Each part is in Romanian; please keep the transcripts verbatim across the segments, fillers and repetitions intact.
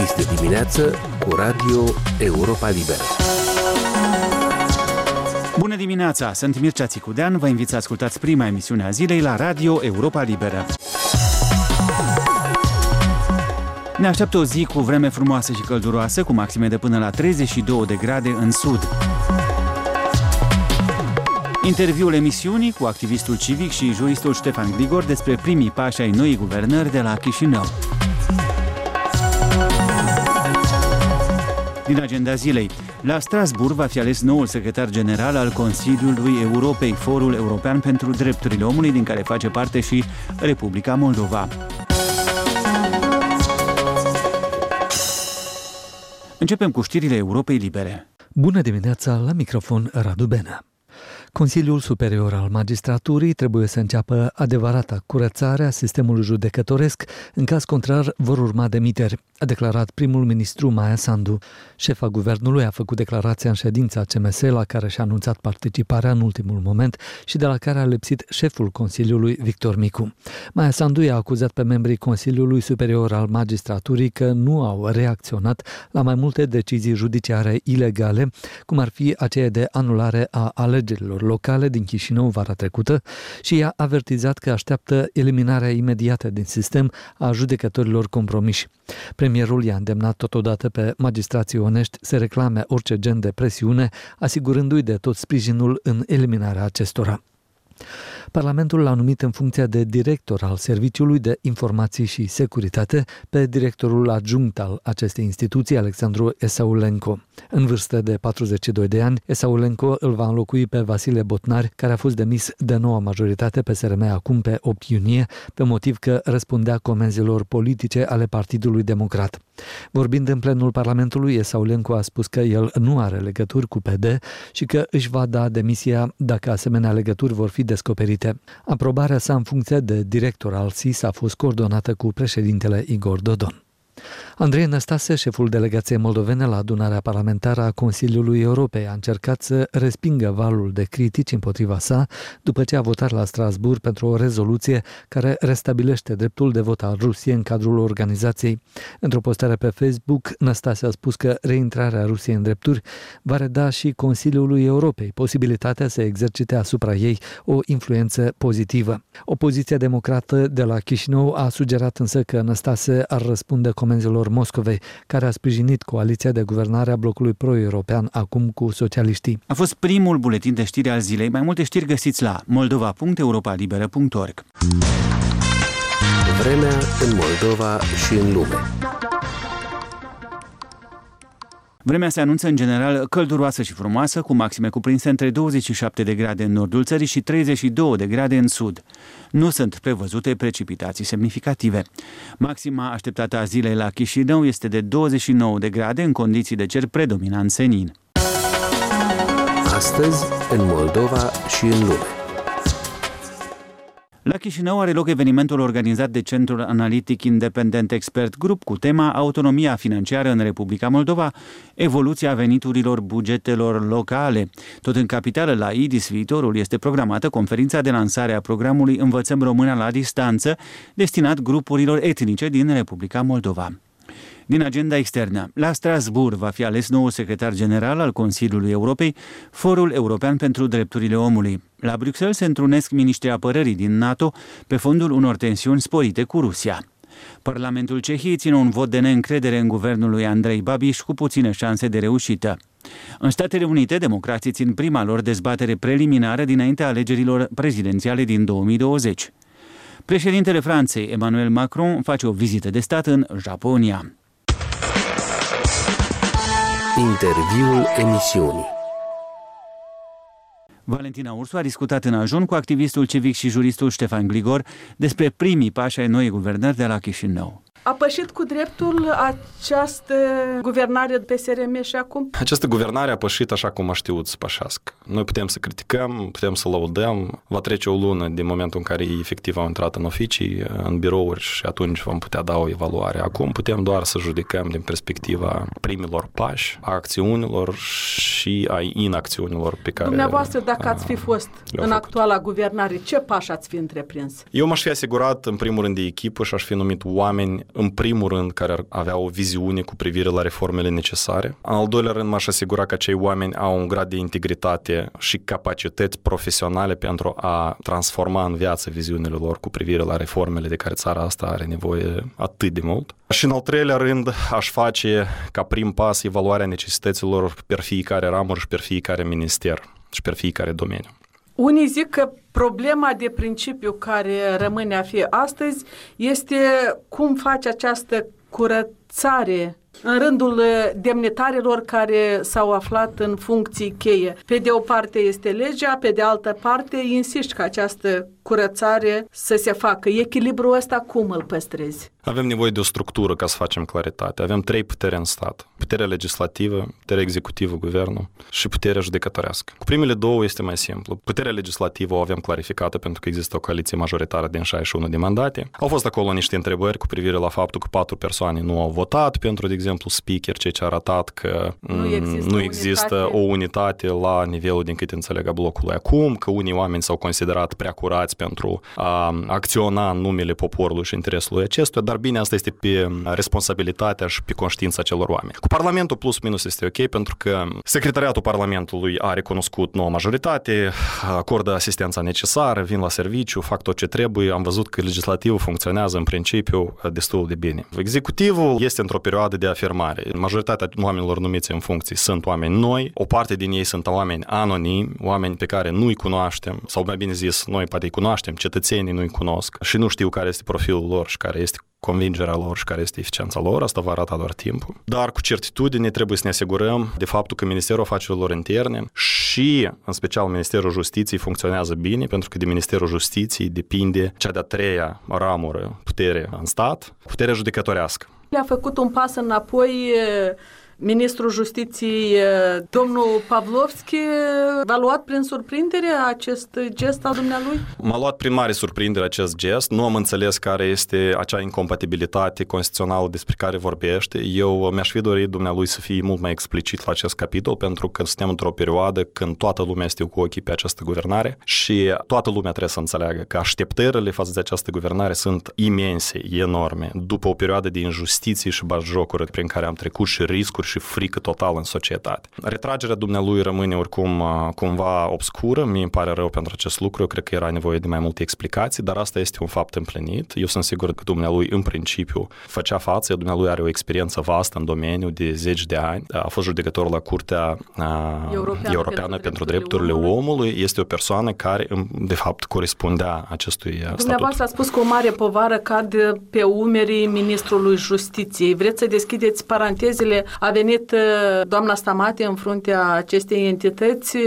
Este dimineață cu Radio Europa Liberă. Bună dimineața! Sunt Mircea Țicudean, vă invit să ascultați prima emisiune a zilei la Radio Europa Liberă. Ne așteaptă o zi cu vreme frumoasă și călduroasă, cu maxime de până la treizeci și două de grade în sud. Interviul emisiunii cu activistul civic și juristul Ștefan Gligor despre primii pași ai noii guvernări de la Chișinău. Din agenda zilei, la Strasbourg va fi ales noul secretar general al Consiliului Europei, Forul European pentru Drepturile Omului, din care face parte și Republica Moldova. Începem cu știrile Europei Libere. Bună dimineața, la microfon Radu Benea. Consiliul Superior al Magistraturii trebuie să înceapă adevărata curățare a sistemului judecătoresc, în caz contrar vor urma demiteri, a declarat primul ministru Maia Sandu. Șefa guvernului a făcut declarația în ședința C M S, la care și-a anunțat participarea în ultimul moment și de la care a lipsit șeful Consiliului Victor Micu. Maia Sandu i-a acuzat pe membrii Consiliului Superior al Magistraturii că nu au reacționat la mai multe decizii judiciare ilegale, cum ar fi aceea de anulare a alegerilor locale din Chișinău vara trecută, și i-a avertizat că așteaptă eliminarea imediată din sistem a judecătorilor compromiși. Premierul i-a îndemnat totodată pe magistrații onești să reclame orice gen de presiune, asigurându-i de tot sprijinul în eliminarea acestora. Parlamentul l-a numit în funcția de director al Serviciului de Informații și Securitate pe directorul adjunct al acestei instituții, Alexandru Esaulenco. În vârstă de patruzeci și doi de ani, Esaulenco îl va înlocui pe Vasile Botnar, care a fost demis de noua majoritate P S R M acum pe opt iunie, pe motiv că răspundea comenzilor politice ale Partidului Democrat. Vorbind în plenul Parlamentului, Esaulenco a spus că el nu are legături cu P D și că își va da demisia dacă asemenea legături vor fi descoperite. Aprobarea sa în funcție de director al S I S a fost coordonată cu președintele Igor Dodon. Andrei Năstase, șeful delegației moldovene la adunarea parlamentară a Consiliului Europei, a încercat să respingă valul de critici împotriva sa după ce a votat la Strasbourg pentru o rezoluție care restabilește dreptul de vot al Rusiei în cadrul organizației. Într-o postare pe Facebook, Năstase a spus că reintrarea Rusiei în drepturi va reda și Consiliului Europei posibilitatea să exercite asupra ei o influență pozitivă. Opoziția democrată de la Chișinău a sugerat însă că Năstase ar răspunde comenzilor Moscovei, care a sprijinit coaliția de guvernare a blocului pro-european acum cu socialiștii. A fost primul buletin de știri al zilei. Mai multe știri găsiți la moldova punct europa liberă punct org. Vremea în Moldova și în lume. Vremea se anunță în general călduroasă și frumoasă, cu maxime cuprinse între douăzeci și șapte de grade în nordul țării și treizeci și două de grade în sud. Nu sunt prevăzute precipitații semnificative. Maxima așteptată a zilei la Chișinău este de douăzeci și nouă de grade în condiții de cer predominant senin. Astăzi, în Moldova și în lume. La Chișinău are loc evenimentul organizat de Centrul Analitic Independent Expert Group cu tema Autonomia financiară în Republica Moldova, evoluția veniturilor bugetelor locale. Tot în capitală, la I D I S Viitorul, este programată conferința de lansare a programului Învățăm Româna la distanță, destinat grupurilor etnice din Republica Moldova. Din agenda externă, la Strasbourg va fi ales noul secretar general al Consiliului Europei, Forul European pentru Drepturile Omului. La Bruxelles se întrunesc miniștrii apărării din NATO pe fondul unor tensiuni sporite cu Rusia. Parlamentul Cehiei ține un vot de neîncredere în guvernul lui Andrei Babiš cu puține șanse de reușită. În Statele Unite, democrații țin prima lor dezbatere preliminară dinaintea alegerilor prezidențiale din două mii douăzeci. Președintele Franței, Emmanuel Macron, face o vizită de stat în Japonia. Interviul emisiunii. Valentina Ursu a discutat în ajun cu activistul civic și juristul Ștefan Gligor despre primii pași ai noii guvernări de la Chișinău. A pășit cu dreptul această guvernare P S R M și acum? Această guvernare a pășit așa cum a știut să pășească. Noi putem să criticăm, putem să lăudăm. Va trece o lună din momentul în care ei efectiv au intrat în oficii, în birouri, și atunci vom putea da o evaluare. Acum putem doar să judecăm din perspectiva primilor pași, a acțiunilor și a inacțiunilor pe care... Dumneavoastră, dacă ați fi fost în actuala guvernare, ce pași ați fi întreprins? Eu m-aș fi asigurat, în primul rând, de echipă și aș fi numit oameni în primul rând, care ar avea o viziune cu privire la reformele necesare. În al doilea rând, m-aș asigura că acei oameni au un grad de integritate și capacități profesionale pentru a transforma în viață viziunile lor cu privire la reformele de care țara asta are nevoie atât de mult. Și în al treilea rând, aș face ca prim pas evaluarea necesităților per fiecare ramură și per fiecare minister și per fiecare domeniu. Unii zic că problema de principiu care rămâne a fi astăzi este cum face această curățare în rândul demnitarilor care s-au aflat în funcții cheie. Pe de o parte este legea, pe de altă parte insiști ca această curățare să se facă. Echilibrul ăsta cum îl păstrezi? Avem nevoie de o structură ca să facem claritate. Avem trei puteri în stat. Puterea legislativă, puterea executivă, guvernul și puterea judecătorească. Cu primele două este mai simplu. Puterea legislativă o avem clarificată pentru că există o coaliție majoritară din șaizeci și unu de mandate. Au fost acolo niște întrebări cu privire la faptul că patru persoane nu au votat pentru, de exemplu, speaker, ceea ce a arătat că nu există, nu există unitate. o unitate la nivelul, din câte înțeleg, a blocului acum, că unii oameni s-au considerat prea curați pentru a acționa în numele poporului și interesului acestuia, dar bine, asta este pe responsabilitatea și pe conștiința celor oameni. Cu Parlamentul plus minus este ok, pentru că Secretariatul Parlamentului a recunoscut noua majoritate, acordă asistența necesară, vin la serviciu, fac tot ce trebuie. Am văzut că legislativul funcționează în principiu destul de bine. Executivul este într-o perioadă de afirmare. Majoritatea oamenilor numiți în funcții sunt oameni noi, o parte din ei sunt oameni anonimi, oameni pe care nu-i cunoaștem, sau mai bine zis, noi poate îi cunoaștem, cetățenii nu-i cunosc și nu știu care este profilul lor și care este convingerea lor și care este eficiența lor, asta va arăta doar timpul. Dar cu certitudine trebuie să ne asigurăm de faptul că Ministerul Afacerilor Interne și, în special, Ministerul Justiției funcționează bine, pentru că de Ministerul Justiției depinde cea de-a treia ramură putere în stat, puterea judecătorească. Le-a făcut un pas înapoi Ministrul Justiției, domnul Pavlovski. V-a luat prin surprindere acest gest al dumnealui? M-a luat prin mare surprindere acest gest. Nu am înțeles care este acea incompatibilitate constituțională despre care vorbește. Eu mi-aș fi dorit dumnealui să fie mult mai explicit la acest capitol, pentru că suntem într-o perioadă când toată lumea este cu ochii pe această guvernare și toată lumea trebuie să înțeleagă că așteptările față de această guvernare sunt imense, enorme. După o perioadă de injustiții și batjocuri prin care am trecut și riscuri și frică totală în societate. Retragerea dumnealui rămâne oricum cumva obscură, mie îmi pare rău pentru acest lucru, eu cred că era nevoie de mai multe explicații, dar asta este un fapt împlinit. Eu sunt sigur că dumnealui în principiu făcea față, dumnealui are o experiență vastă în domeniu de zeci de ani, a fost judecător la Curtea Europeană, Europeană pentru, pentru Drepturile omului. omului, este o persoană care de fapt corespundea acestui statut. Dumneavoastră a spus că o mare povară cade pe umerii Ministrului Justiției. Vreți să deschideți parantezele? A venit doamna Stamate în fruntea acestei entități,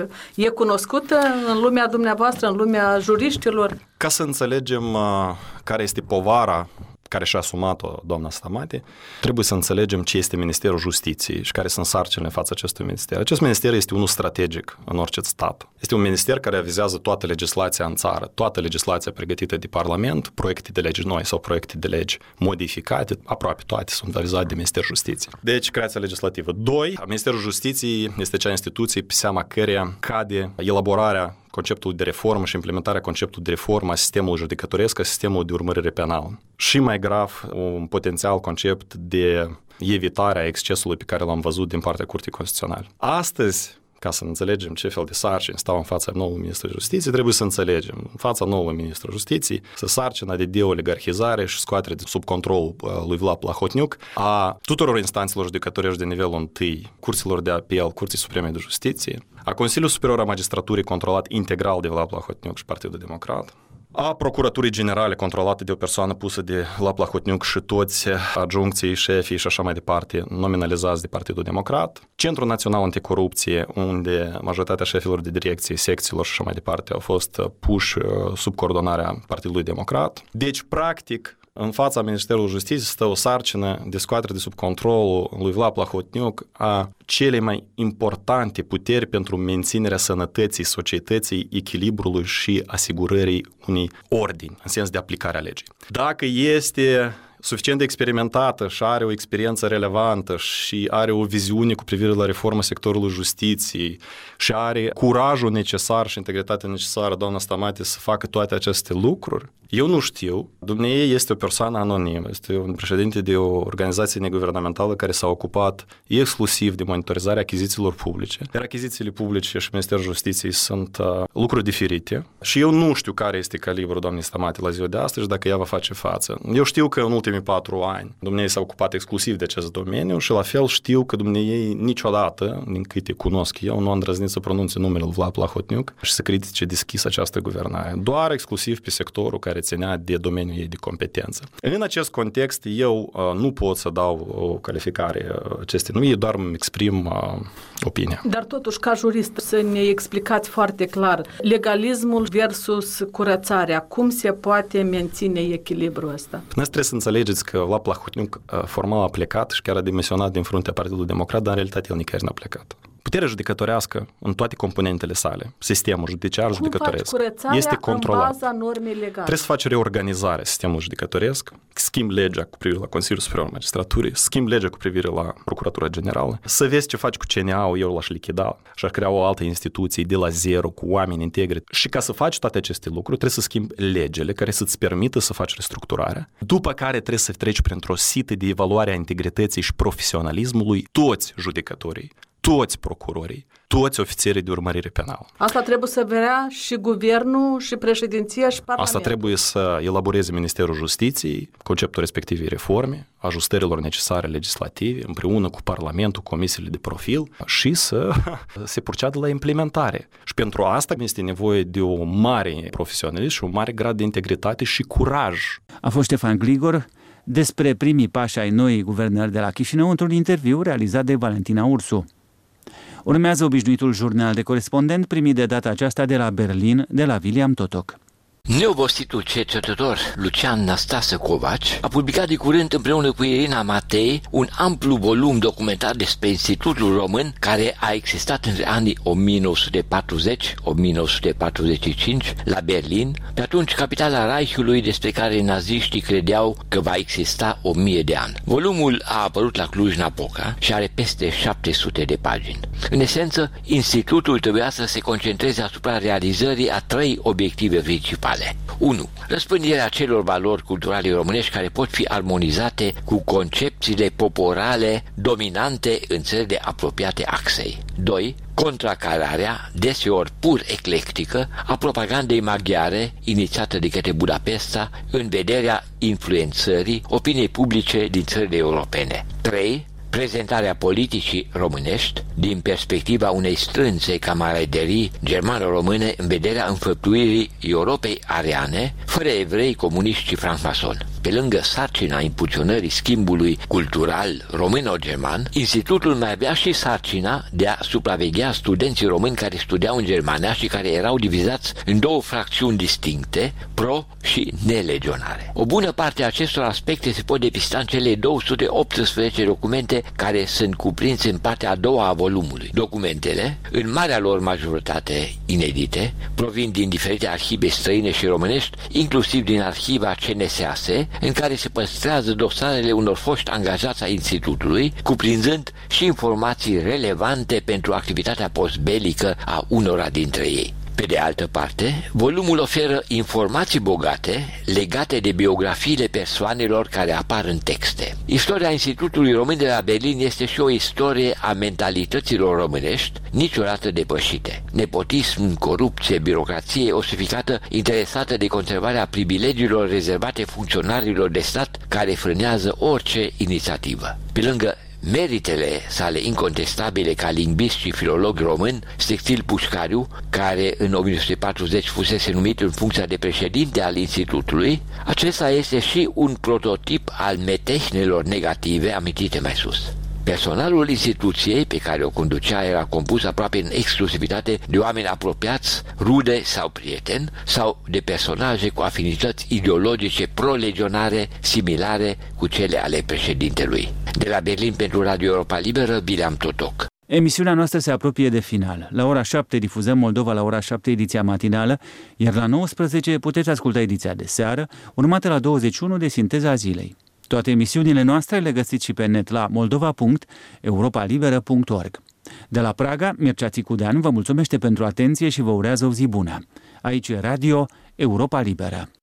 e cunoscută în lumea dumneavoastră, în lumea juriștilor? Ca să înțelegem care este povara care și-a asumat-o doamna Stamate, trebuie să înțelegem ce este Ministerul Justiției și care sunt sarcinile în fața acestui minister. Acest minister este unul strategic în orice stat. Este un minister care avizează toată legislația în țară, toată legislația pregătită de Parlament, proiecte de legi noi sau proiecte de legi modificate, aproape toate sunt avizate de Ministerul Justiției. Deci, creația legislativă. Doi, Ministerul Justiției este cea instituție pe seama căreia cade elaborarea conceptul de reformă și implementarea conceptului de reformă a sistemului judecătoresc, a sistemului de urmărire penală. Și mai grav, un potențial concept de evitarea excesului pe care l-am văzut din partea Curții Constituționale. Astăzi, ca să înțelegem ce fel de sarcini stau în fața noului ministru Justiției, trebuie să înțelegem în fața noului ministru Justiției să sarcina de deoligarhizare și scoatere de sub controlul lui Vlad Plahotniuc a tuturor instanțelor judecătorești de nivelul întâi, curților de apel, Curții Supreme de Justiție, a Consiliului Superior a Magistraturii controlat integral de Vlad Plahotniuc și Partidul Democrat, a Procuraturii Generale controlate de o persoană pusă de Vlad Plahotniuc și toți adjuncții, șefii și așa mai departe nominalizați de Partidul Democrat, Centrul Național Anticorupție, unde majoritatea șefilor de direcție, secțiilor și așa mai departe au fost puși sub coordonarea Partidului Democrat. Deci, practic, în fața Ministerului Justiției stă o sarcină de scoatere de sub controlul lui Vlad Plahotniuc a cele mai importante puteri pentru menținerea sănătății societății, echilibrului și asigurării unei ordini, în sens de aplicare a legii. Dacă este suficient de experimentată și are o experiență relevantă și are o viziune cu privire la reforma sectorului justiției și are curajul necesar și integritatea necesară, doamna Stamate, să facă toate aceste lucruri, Eu nu știu, dumneavoastră este o persoană anonimă, este un președinte de o organizație neguvernamentală care s-a ocupat exclusiv de monitorizarea achizițiilor publice. Iar achizițiile publice și Ministerul Justiției sunt uh, lucruri diferite și eu nu știu care este calibrul doamnei Stamate la ziua de astăzi și dacă ea va face față. Eu știu că în ultimii patru ani dumneavoastră s-a ocupat exclusiv de acest domeniu și la fel știu că dumneavoastră niciodată, din câte cunosc eu, nu a îndrăznit să pronunțe numele lui Vlad Plahotniuc și să critice deschis această guvernare. Doar exclusiv pe sectorul care ținea de domeniul ei de competență. În acest context, eu uh, nu pot să dau o calificare acestei numiri, doar îmi exprim uh, opinia. Dar totuși, ca jurist, să ne explicați foarte clar legalismul versus curățarea. Cum se poate menține echilibrul ăsta? Noi trebuie să înțelegeți că Vlad Plahotniuc uh, formal a plecat și chiar a demisionat din fruntea Partidului Democrat, dar în realitate el nicăieri n-a plecat. Puterea judecătorească în toate componentele sale, sistemul judiciar judecătoresc, este controlat. În baza normei legale? Trebuie să faci reorganizare sistemului judecătoresc, schimbi legea cu privire la Consiliul Superior al Magistraturii, schimbi legea cu privire la Procuratura Generală, să vezi ce faci cu C N A-ul, eu l-aș lichida și aș crea o altă instituție de la zero, cu oameni integri. Și ca să faci toate aceste lucruri, trebuie să schimbi legile care să-ți permită să faci restructurarea, după care trebuie să treci printr-o sită de evaluare a integrității și profesionalismului toți judecătorii, toți procurorii, toți ofițerii de urmărire penală. Asta trebuie să vrea și guvernul, și președinția, și parlamentul. Asta trebuie să elaboreze Ministerul Justiției, conceptul respectivei reforme, ajustărilor necesare legislative, împreună cu Parlamentul, comisiile de profil și să se proceadă la implementare. Și pentru asta este nevoie de o mare profesionalism și un mare grad de integritate și curaj. A fost Ștefan Gligor despre primii pași ai noii guvernări de la Chișinău într-un interviu realizat de Valentina Ursu. Urmează obișnuitul jurnal de corespondent primit de data aceasta de la Berlin, de la William Totok. Neobositul cercetător Lucian Năstase Covaci a publicat de curând împreună cu Irina Matei un amplu volum documentar despre Institutul Român care a existat între anii o mie nouă sute patruzeci - o mie nouă sute patruzeci și cinci la Berlin, pe atunci capitala Reichului, despre care naziștii credeau că va exista o mie de ani. Volumul a apărut la Cluj-Napoca și are peste șapte sute de pagini. În esență, institutul trebuia să se concentreze asupra realizării a trei obiective principale. unu. Răspândirea celor valori culturale românești care pot fi armonizate cu concepțiile poporale dominante în țările apropiate axei. doi. Contracararea, deseori pur eclectică, a propagandei maghiare inițiată de către Budapesta în vederea influențării opiniei publice din țările europene. trei. Prezentarea politicii românești din perspectiva unei strânse camaraderii germano-române în vederea înfăptuirii Europei ariane, fără evrei, comuniști și francmasoni. Pe lângă sarcina impulsionării schimbului cultural româno-german, institutul mai avea și sarcina de a supraveghea studenții români care studiau în Germania și care erau divizați în două fracțiuni distincte, pro și nelegionare. O bună parte a acestor aspecte se pot depista în cele două sute optsprezece documente care sunt cuprinse în partea a doua a volumului. Documentele, în marea lor majoritate inedite, provin din diferite arhive străine și românești, inclusiv din arhiva C N S A S, în care se păstrează dosarele unor foști angajați ai institutului, cuprinzând și informații relevante pentru activitatea postbelică a unora dintre ei. Pe de altă parte, volumul oferă informații bogate legate de biografiile persoanelor care apar în texte. Istoria Institutului Român de la Berlin este și o istorie a mentalităților românești niciodată depășite. Nepotism, corupție, birocrație, o suficată interesată de conservarea privilegiilor rezervate funcționarilor de stat care frânează orice inițiativă. Pe lângă meritele sale incontestabile ca lingvist și filolog român, Sextil Pușcariu, care în o mie nouă sute patruzeci fusese numit în funcția de președinte al institutului, acesta este și un prototip al metehnelor negative amintite mai sus. Personalul instituției pe care o conducea era compus aproape în exclusivitate de oameni apropiați, rude sau prieteni, sau de personaje cu afinități ideologice pro-legionare similare cu cele ale președintelui. De la Berlin pentru Radio Europa Liberă, William Totok. Emisiunea noastră se apropie de final. La ora șapte difuzăm Moldova, la ora șapte ediția matinală, iar la nouăsprezece puteți asculta ediția de seară, urmată la douăzeci și unu de Sinteza Zilei. Toate emisiunile noastre le găsiți și pe net la moldova punct europa liberă punct org. De la Praga, Mircea Țicudean vă mulțumește pentru atenție și vă urează o zi bună. Aici e Radio Europa Liberă.